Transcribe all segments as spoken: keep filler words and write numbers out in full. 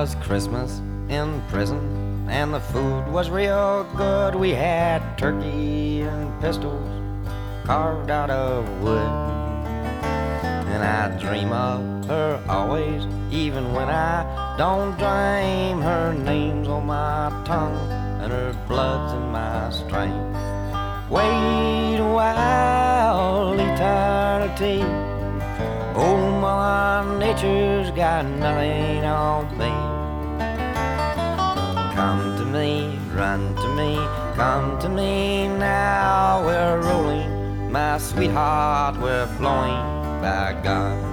was Christmas in prison, and the food was real good. We had turkey and pistols carved out of wood. And I dream of her always, even when I don't dream. Her name's on my tongue and her blood's in my strength. Wait a while, eternity. Old Mother Nature's got nothing on me. Come to me, run to me, come to me now. We're rolling, my sweetheart, we're flowing by God.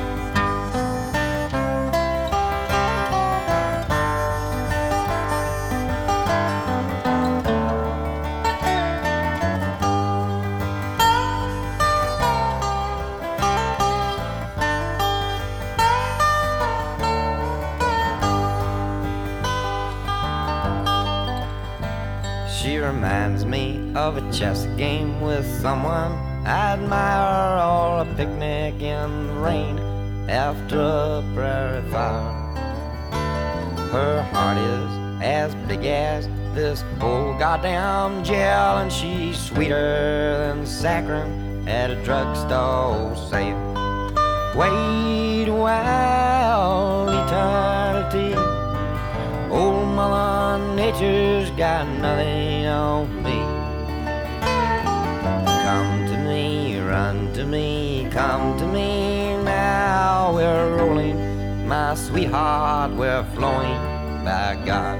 She reminds me of a chess game with someone I admire, or a picnic in the rain after a prairie fire. Her heart is as big as this whole goddamn jail, and she's sweeter than saccharin at a drugstore sale. Wait a while, eternity. Old Mother Nature's got nothing on me. Come to me, run to me, come to me now. We're rolling, my sweetheart, we're flowing by God.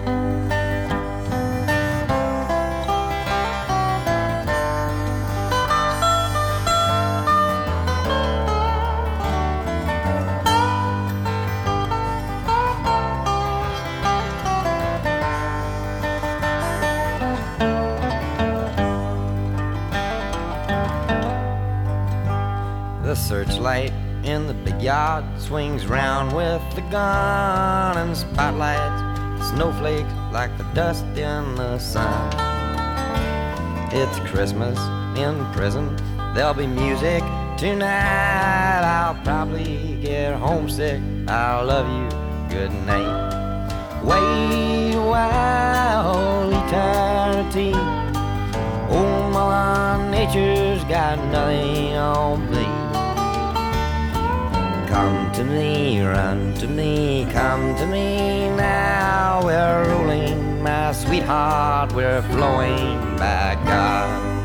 The searchlight in the big yard swings round with the gun, and spotlights, snowflakes like the dust in the sun. It's Christmas in prison, there'll be music tonight. I'll probably get homesick, I love you, good night. Wait a while, eternity. Old Mother Nature's got nothing on me. Come to me, run to me, come to me now. We're rolling, my sweetheart, we're flowing by God.